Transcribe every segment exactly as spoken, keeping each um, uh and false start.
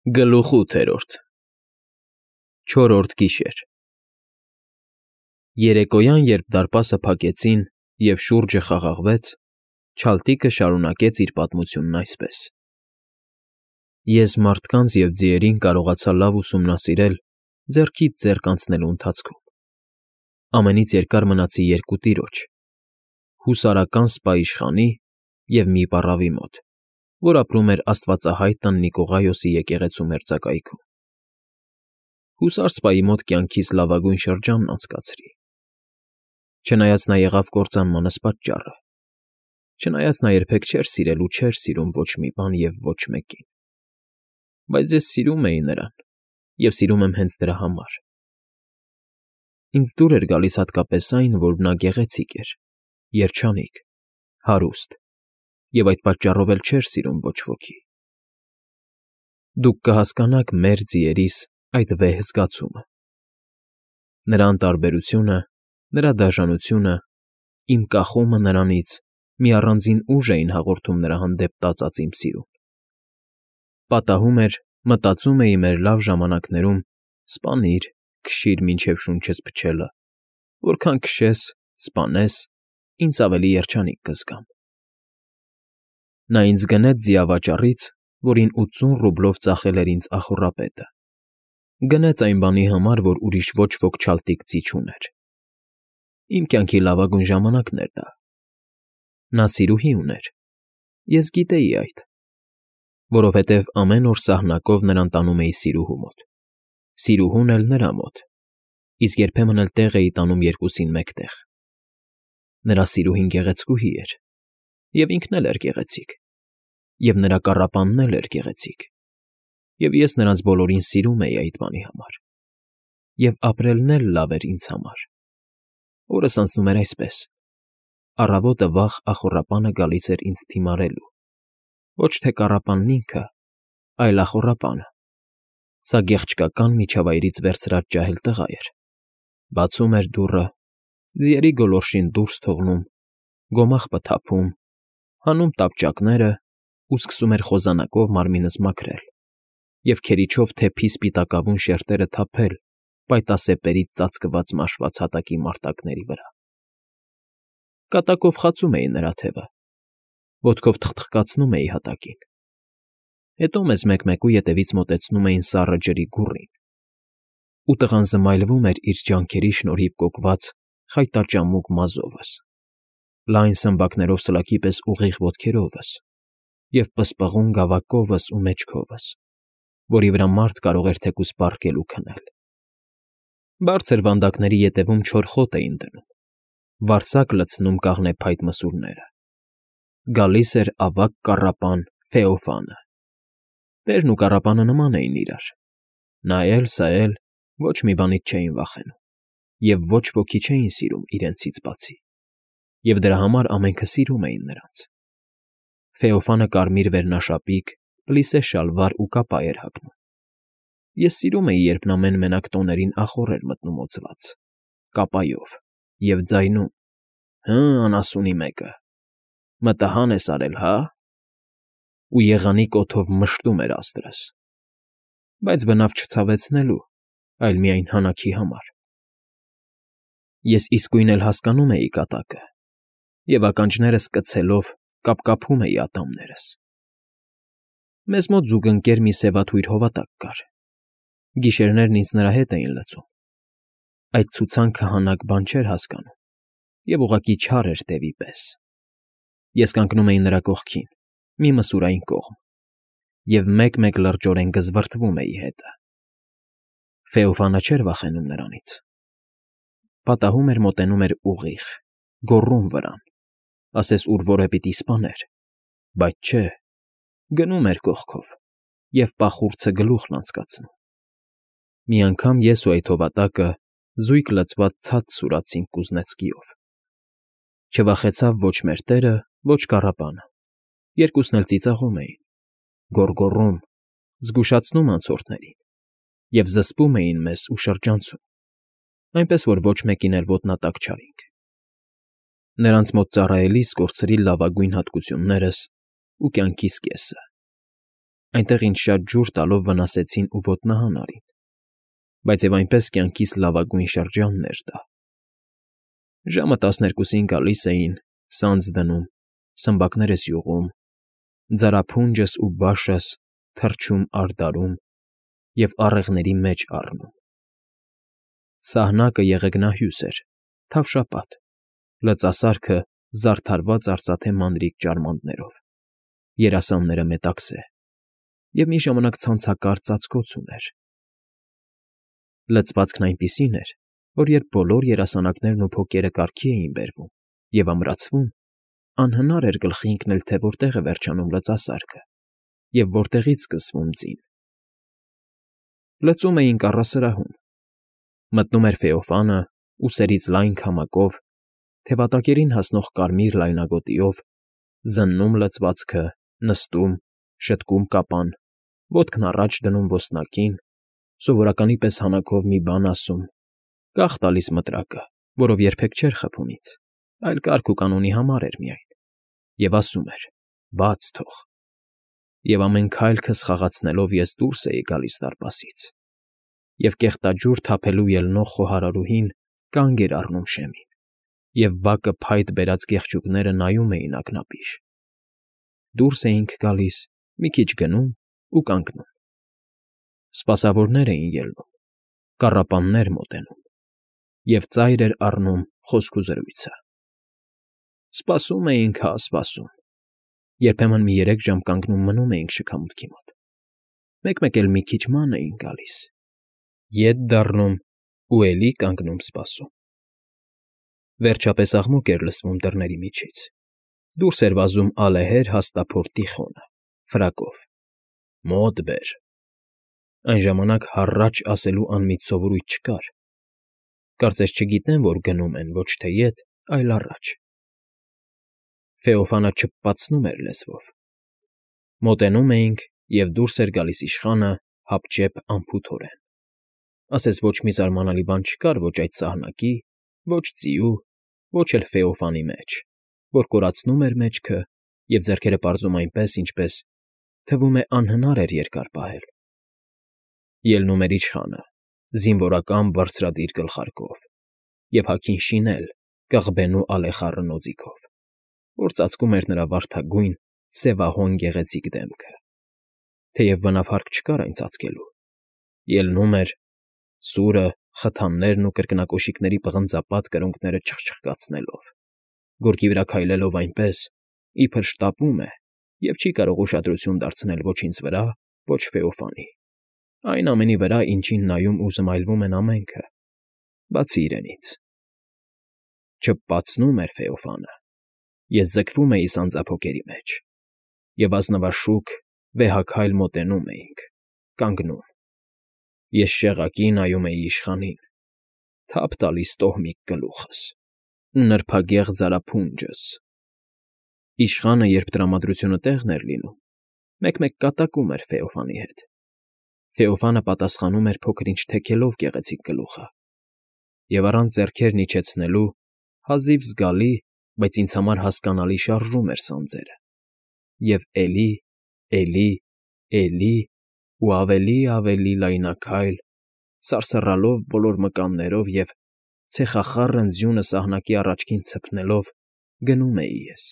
Գլուխ ութերորդ Չորրորդ գիշեր Երեկոյան, երբ դարպասը փակեցին և շուրջը խաղաղվեց, Չալտիկը շարունակեց իր պատմությունն այսպես. Ես մարդկանց և ձիերին կարողացա լավ ուսումնասիրել ձեռքից ձեռք անցնելու ընթացքում. ամենից երկար մնացի երկու տիրոջ՝ հուսարական սպա իշխանի և մի պառավի մոտ, որ ապրում էր աստվածահայտ տան Նիկողայոսի եկեղեցու մերձակայքում. հուսար սպայի մոտ կյանքիս լավագույն շրջանն անցկացրի, չնայած նա եղավ կործանմանս պատճառը, չնայած նա երբեք չէր սիրել ու չէր սիրում ոչ մի բան և ոչ մեկին, բայց ես սիրում էի նրան և սիրում եմ հենց դրա համար. ինձ դուր էր գալիս հատկապես այն, որ նա գեղեցիկ էր, երջանիկ, հարուստ և այդ պատճառով էլ չէր սիրում ոչ ոքի. Դուք կհասկանաք մեր ձիերիս այդ վեհ զգացումը. նրա անտարբերությունը, նրա դաժանությունը, իմ կախումը նրանից մի առանձին ուժ էին հաղորդում նրա հանդեպ տածած իմ սիրուն. պատահում էր, մտածում էի մեր լավ ժամանակներում սպանիր, քշիր մինչև շունչս փչելը, որքան քշես, սպանես, ինձ ավելի երջանիկ կզգամ. նա ինձ գնեց ձիավաճառից, որին ութսուն ռուբլով ծախել էր ինձ ախոռապետը, գնեց այն բանի համար, որ ուրիշ ոչ ոք չալտիկ ձի չուներ. իմ կյանքի լավագույն ժամանակն էր դա. նա սիրուհի ուներ, ես գիտեի այդ, որովհետև ամեն օր սահնակով նրան տանում էի սիրուհու մոտ, սիրուհուն էլ նրա մոտ, իսկ երբեմն էլ տեղ էի տանում երկուսին մեկտեղ. նրա սիրուհին գեղեցկուհի էր, և ինքն էլ էր գեղեցիկ, և նրա կառապանն էլ էր գեղեցիկ, և ես նրանց բոլորին սիրում էի այդ բանի համար, և ապրելն էլ լավ էր ինձ համար. օրս անցնում էր այսպես. առավոտը վաղ ախոռապանը գալիս էր ինձ դիմարելու, ոչ թե կառապանն ինքը, այլ ախոռապանը, սա գեղչկական միջավայրից վերցրած ջահել տղա էր, բացում էր դուռը, ձիերի գոլորշին դուրս թողնում, գոմաղբը թափում, հանում տապճակները ու սկսում էր խոզանակով մարմինս մաքրել և քերիչով թեփի սպիտակավուն շերտերը թափել պայտասեպերից ծածկված մաշված հատակի մարտակների վրա. կատակով խածում էի նրա թևը, ոտքով թխթխկացնում էի հատակին, հետո մեզ մեկ֊մեկու ետևից մոտեցնում էին սառը ջրի գուռին, ու տղան զմայլվում էր իր ջանքերի շնորհիվ կոկված խայտաճամուկ մազովս, լայն սմբակներով սլաքի պես ուղիղ ոտքերովս և պսպղուն գավակովս ու մեջքովս, որի վրա մարդ կարող էր թեկուզ պառկել ու քնել. բարձր վանդակների ետևում չոր խոտ էին դնում, վարսակ լցնում կաղնեփայտ մսուրները. գալիս էր ավագ կառապան Ֆեոֆանը. տերն ու կառապանը նման էին իրար, նա էլ, սա էլ ոչ մի բանից չէին վախենում և ոչ ոքի չէին սիրում իրենցից բացի, և դրա համար ամենքը սիրում էին նրանց. Ֆեոֆանը կարմիր վերնաշապիկ, պլիսե շալվար ու կապա էր հագնում. ես սիրում էի, երբ նա մեն֊մենակ տոներին ախոռ էր մտնում օձված, կապայով և ձայնում. «Հը, անասունի մեկը, մտահան ես արել, հա՞», ու եղանի կոթով մշտում էր աստրս, բայց բնավ չցավեցնելու, այլ միայն հանաքի համար. ես իսկույն էլ հասկանում էի կատակը և ականջներս կցելով կապկապում էի ատամներս. մեզ մոտ զուգընկեր մի սևաթույր հովատակ կար, գիշերներն ինձ նրա հետ էին լցում, այդ ցուցանքը հանակ բան չէր հասկանում և ուղղակի չար էր դևի պես, ես կանգնում էի նրա կողքին, մի մսուրային կողմ, և մեկ֊մեկ լրջորեն գզվռտվում էի հետը. Ֆեոֆանը չէր վախենում նրանից. պատահում էր մոտենում էր ուղիղ, գոռում վրան, ասես ուր որը պիտի սպաներ, բայց չէ, գնում էր կողքով և պախուրձը գլուխն անցկացնում. մի անգամ ես ու այդ հովատակը զույգ լցված ցած սուրացինք կուզնեցկիով. չվախեցավ ոչ մեր տերը, ոչ կառապանը, երկուսն էլ ծիծաղում էին, գոռգոռում, զգուշացնում անցորդներին և զսպում էին մեզ ու շրջանցում, այնպես որ ոչ մեկին էլ ոտնատակ չարինք. նրանց մոտ ծառայելիս կորցրի լավագույն հատկություններս ու կյանքիս կեսը. Այնտեղ ինձ շատ ջուր տալով վնասեցին ու ոտնահան արին, բայց և այնպես կյանքիս լավագույն շրջանն էր դա։ Ժամը տասներկուսին գալիս էին, սանձ դնում, սմբակներս յուղում, ձարափունջս ու բաշս թռչում արդարում և առեղների մեջ առնում։ Սահնակը եղեգնահյուս էր, թավշապատ, լծասարքը զարդարված արծաթե մանրիկ ճարմաններով, երասանները մետաքսե և մի ժամանակ ցանցակար ծածկոց ուներ։ Լցվածքն այնպիսին էր, որ երբ բոլոր երասանակներն ու փոկերը կարգի էին բերվում և ամրացվում, անհնար էր գլխի ընկնել, թե որտեղ է վերջանում լծասարքը և որտեղից սկսվում ձին։ Լծում էինք առասրահում։ Մտնում էր Ֆեոֆանը, ուսերից լայն քամակով, թևատակերին հասնող կարմիր լայնագոտիով, զննում լցվածքը, նստում, շտկում կապան, ոտքն առաջ դնում ոսնակին, սովորականի պես հանաքով մի բան ասում, կախ տալիս մտրակը, որով երբեք չէր խփում ինձ, այլ կարգ ու կանոնի համար էր միայն, և ասում էր. «Բաց թող»։ Եվ ամեն քայլքս խաղացնելով ես դուրս էի գալիս դարպասից, և կեղտաջուր թափելու ելնող խոհարարուհին կանգ էր առնում շեմին, և բակը փայտ բերած կեղճուկները նայում էին ակնապիշ։ Դուրս էինք գալիս, մի քիչ գնում ու կանգնում։ Սպասավորներ էին ելնում, կառապաններ մոտենում, և ծայր էր առնում խոսքուզրույցը։ Սպասում էինք հա սպասում, երբեմն մի երեք ժամ կանգնում մնում էինք շքամուտքի մոտ, մեկ֊մեկ էլ մի քիչ ման էինք գալիս, ետ դառնում ու էլի կանգնում սպասում։ Վերջապես աղմուկ էր լսվում դռների միջից, դուրս էր վազում ալեհեր հաստափոր Տիխոնը, ֆրակով. «Մոտ բեր»։ Այն ժամանակ հառաչ ասելու անմիջ սովորույթ չկար, կարծես չգիտեն, որ գնում են ոչ թե ետ, այլ առաջ։ Ֆեոֆանը չփպացնում էր լեզվով։ Մոտենում էինք, և դուրս էր գալիս իշխանը հապճեպ անփութորեն, ասես ոչ մի զարմանալի բան չկար ոչ այդ սահնակի, ոչ ձիու, ոչ էլ Ֆեոֆանի մեջ, որ կորացնում էր մեջքը և ձեռքերը պարզում այնպես, ինչպես, թվում է, անհնար էր երկար պահել։ Ելնում էր իշխանը, զինվորական բարձրադիր գլխարկով, և հագին շինել կղբենու ալեխառը նոծիկով, որ ծածկում էր նրա վարդագույն, սևահոն գեղեցիկ դեմքը, թեև բնավ հարկ չկար այն ծածկելու։ Ելնում էր, սուրը, խթաններն ու կրկնակոշիկների պղնձապատ կրունկները չխչխկացնելով, գորգի վրա քայլելով այնպես, իբր շտապում է և չի կարող ուշադրություն դարձնել ոչ ինձ վրա, ոչ Ֆեոֆանի, այն ամենի վրա, ինչին նայում ու զմայլվում են ամենքը, բացի իրենից։ Չփպացնում էր Ֆեոֆանը, ես ձգվում էի սանձափոկերի մեջ, և ազնվաշուք, վեհաքայլ մոտենում էինք, կանգնում։ Ես շեղակի նայում էի իշխանին, թափ տալիս տոհմիկ գլուխս ու նրբագեղ ձարափունջս։ Իշխանը, երբ տրամադրությունը տեղն էր լինում, մեկ֊մեկ կատակում էր Ֆեոֆանի հետ։ Ֆեոֆանը պատասխանում էր փոքր֊ինչ թեքելով գեղեցիկ գլուխը, և առանց ձեռքերն իջեցնելու հազիվ զգալի, բայց ինձ համար հասկանալի շարժում էր սանձերը, և էլի, էլի, էլի ու ավելի֊ավելի լայնաքայլ, սարսռալով բոլոր մկաններով և, ցեխախառն ձյունը սահնակի առաջքին ցփնելով, գնում էի ես։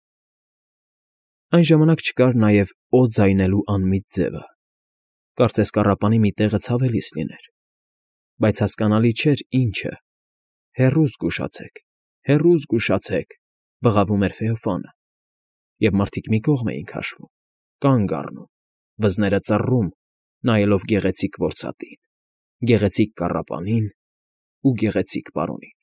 Այն ժամանակ չկար նաև «օ» ձայնելու անմիտ ձևը, կարծես կառապանի մի տեղը ցավելիս լիներ, բայց հասկանալի չէր ինչը։ «Հեռու զգուշացեք, հեռու զգուշացեք», բղավում էր Ֆեոֆանը, և մարդիկ մի կողմ էին քաշվում, կանգ առնում, վզները ծռում, նայելով գեղեցիկ որսատին, գեղեցիկ կառապանին ու գեղեցիկ պարոնին։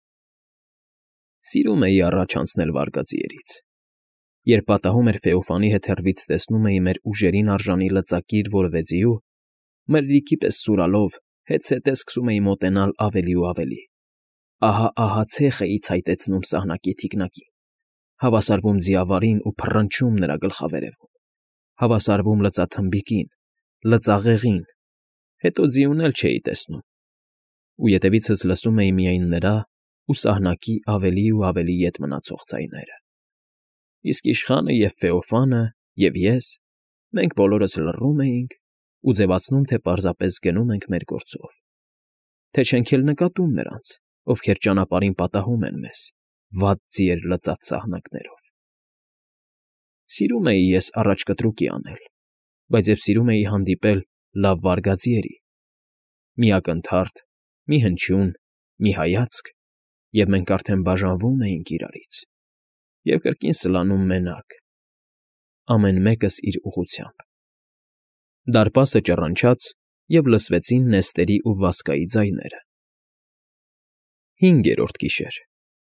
Սիրում էի առաջ անցնել վարկածիերից։ Երբ պատահում էր Ֆեոֆանի հետ հեռվից տեսնում էի մեր ուժերին արժանի լծակիր որևէ ձիու, մրրիկի պես սուրալով, հետզհետե սկսում էի մոտենալ ավելի ու ավելի, ահա֊ահա ցեխ էի ցայտեցնում սահնակի թիկնակին, հավասարվում ձիավարին ու փռնչում նրա գլխավերևում, հավասարվում լծաթմբիկին, լծաղեղին, հետո ձիուն էլ չէի տեսնում, ու ետևիցս լսում էի միայն նրա ու սահնակի ավելի ու ավելի ետ մնացող ձայները։ Իսկ իշխանը և Ֆեոֆանը և ես Մենք բոլորս լռում էինք ու ձևացնում, թե պարզապես գնում ենք մեր գործով, թե չենք էլ նկատում նրանց, ովքեր ճանապարհին պատահում են մեզ, վատ ձիեր լծած սահնակներով։ Սիրում էի ես առաջ կտրուկի անել, բայց և սիրում էի հանդիպել լավ վարգաձիերի, մի ակնթարթ, մի հնչյուն, մի հայացք, և մենք արդեն բաժանվում էինք իրարից և կրկին սլանում մենակ, ամեն մեկս իր ուղղությամբ։ Դարպասը ճռնչաց, և լսվեցին նեստերի ու վազկայի ձայները։ Հինգերորդ գիշեր։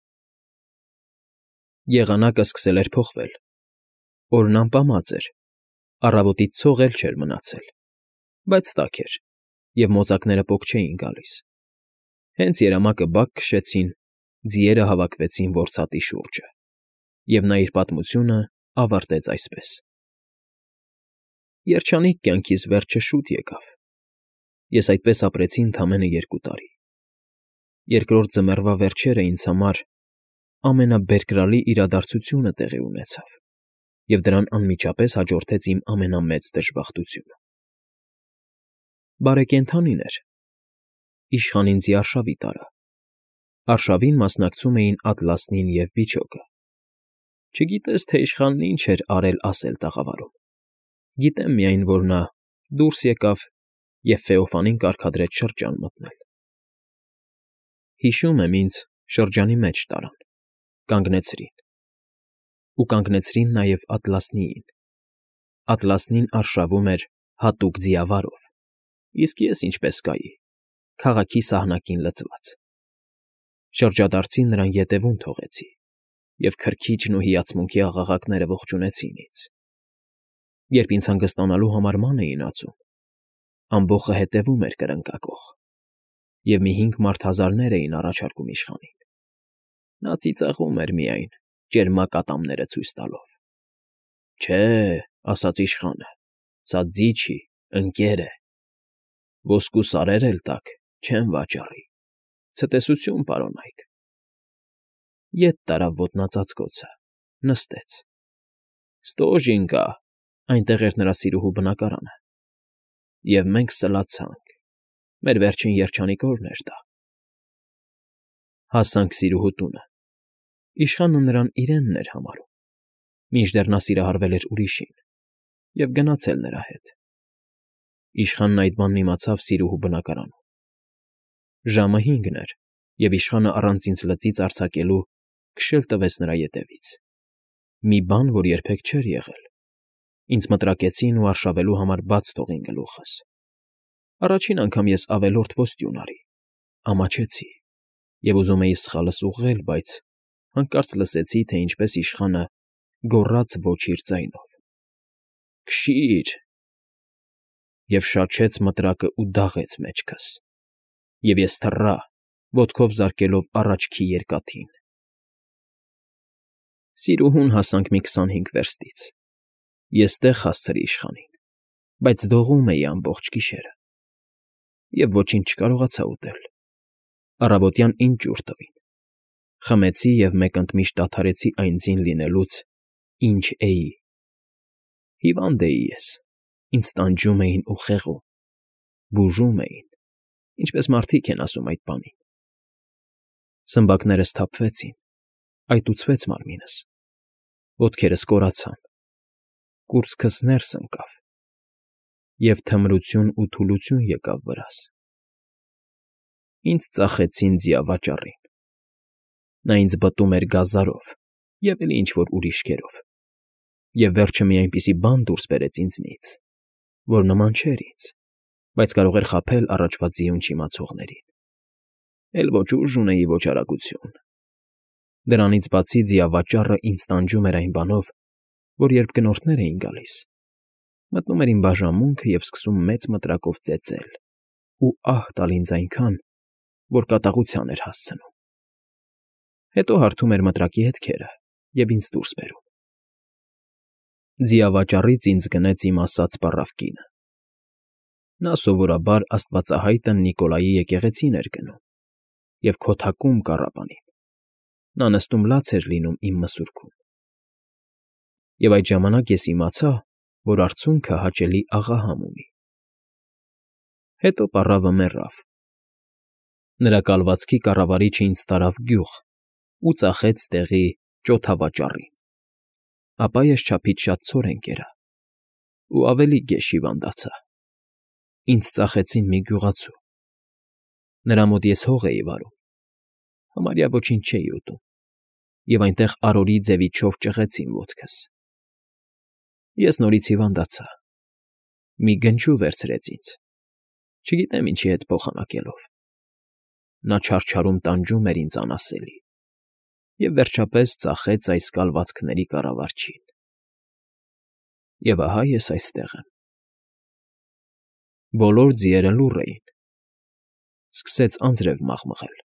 Եղանակը սկսել էր փոխվել, օրն ամպամած էր, առավոտից ցող էլ չէր մնացել, բայց տաք էր, և մոծակները պոկ չէին գալիս։ Հենց երամակը բակ քշեցին, ձիերը հավաքվեցին որսատի շուրջը, և նա իր պատմությունը ավարտեց այսպես. Երջանիկ կյանքիս վերջը շուտ եկավ։ Ես այդպես ապրեցի ընդամենը երկու տարի։ Երկրորդ ձմեռվա վերջերը ինձ համար ամենաբերկրալի իրադարձությունը տեղի ունեցավ, և դրան անմիջապես հաջորդեց իմ ամենամեծ դժբախտությունը։ Բարեկենդանին էր, իշխանին ձի արշավի տարա, արշավին մասնակցում էին Ատլասնին և Բիչոկը։ Չգիտես, թե իշխանն ինչ էր արել֊ասել տաղավարում, գիտեմ միայն, որ նա դուրս եկավ և Ֆեոֆանին կարգադրեց շրջան մտնել։ Հիշում եմ, ինձ շրջանի մեջ տարան, կանգնեցրին։ Ու կանգնեցրին նաև Ատլասնիին։ Ատլասնին արշավում էր հատուկ ձիավարով, իսկ ես ինչպես կայի, քաղաքի սահնակին լծված։ Շրջադարձին նրան ետևում թողեցի, և քրքիջն ու հիացմունքի աղաղակները ողջունեցին ինձ։ Երբ ինձ հանգստանալու համար ման էին ածում, ամբոխը հետևում էր կրնկակոխ, և մի հինգ մարդհազարներ էին առաջարկում իշխանին։ Նա ծիծաղում էր միայն, ճերմակ ատամները ցույց տալով։ Չէ, ասաց իշխանը, սա ձի չի, ընկեր է, ոսկու սարեր էլ տաք, չեմ վաճառի, ցտեսություն պարոնայք։ Ետ տարավ ոտնածածկոցը, նստեց։ Ստոժինկա, այնտեղ էր նրա սիրուհու բնակարանը։ Եվ մենք սլացանք, մեր վերջին երջանիկ օրն էր դա։ Հասանք սիրուհու տունը, իշխանը նրան իրենն էր համարում, մինչդեռ նա սիրահարվել էր ուրիշին և գնացել նրա հետ։ Իշխանն այդ բանն իմացավ սիրուհու բնակարանում։ Ժամը հինգն էր, և իշխանը առանց ինձ լծից արձակելու քշել տվեց նրա ետևից։ Մի բան, որ երբեք չէր եղել։ Ինձ մտրակեցին ու արշավելու համար բաց թողին գլուխս։ Առաջին անգամ ես ավելորդ ոստյուն արի, ամաչեցի և ուզում էի սխալս ուղղել, բայց հանկարծ լսեցի, թե ինչպես իշխանը գոռաց ոչ իր ձայնով. Քշի՛ր… Եվ շաչեց մտրակն ու դաղեց մեջքս, և ես թռա, ոտքով զարկելով առաջքի երկաթին։ Սիրուհուն հասանք մի քսանհինգ վերստից։ Ես տեղ հասցրի իշխանին, բայց դողում էի ամբողջ գիշերը և ոչինչ չկարողացա ուտել։ Առավոտյան ինձ ջուր տվին։ Խմեցի և մեկընդմիշտ դադարեցի այն ձին լինելուց, ինչ էի։ Հիվանդ էի ես, ինձ տանջում էին ու խեղում, բուժում էին, ինչպես մարդիկ են ասում այդ բանին։ Սմբակներս սթափվեցին, այտուցվեց մարմինս, ոտքերս կորացան, կուրծքս ներս ընկավ, և թմրություն ու թուլություն եկավ վրաս։ Ինձ ծախեցին ձիավաճառին։ Նա ինձ բտում էր գազարով և էլի ինչ֊որ ուրիշ գերով, և վերջը մի այնպիսի բան դուրս բերեց ինձնից, որ նման չէր ինձ, բայց կարող էր խաբել առաջվա ձիուն չիմացողներին։ Էլ ոչ ուժ ունեի, ոչ արագություն։ Դրանից բացի ձիավաճառը ինձ տանջում էր այն բանով, որ երբ գնորդներ էին գալիս, մտնում էր իմ բաժանմունքը և սկսում մեծ մտրակով ծեծել ու ահ տալ ինձ այնքան, որ կատաղության էր հասցնում։ Հետո հարբում էր մտրակի հետքերը և ինձ դուրս բերում։ Ձիավաճառից ինձ գնեց իմ ասած պառավ կինը։ Նա սովորաբար աստվածահայտը Նիկոլայի եկեղեցին էր գնում և քոթակում կառապանին։ Նա նստում լաց էր լինում իմ մսուրքում։ Եվ այդ ժամանակ ես իմացա, որ արցունքը հաճելի աղահամ ունի։ Հետո պառավը մեռավ։ Նրա կալվածքի կառավարիչը ինձ տարավ գյուղ ու ծախեց տեղի ճոթավաճառին, ապա ես չափից շատ ցորեն կերա ու ավելի գեշ հիվանդացա։ Ինձ ծախեցին մի գյուղացու։ Նրա մոտ ես հող էի վարում, համարյա ոչինչ չէի ուտում, և այնտեղ արորի ձևիչով ճղեցին ոտքս։ Ես նորից հիվանդացա։ Մի գնչու վերցրեց ինձ, չգիտեմ ինչի հետ փոխանակելով։ Նա չարչարում տանջում էր ինձ անասելի և, վերջապես, ծախեց այս կալվածքների կառավարչին։ Եվ ահա ես այստեղ եմ։ Բոլոր ձիերը լուռ էին։ Սկսեց անձրև մաղմղել։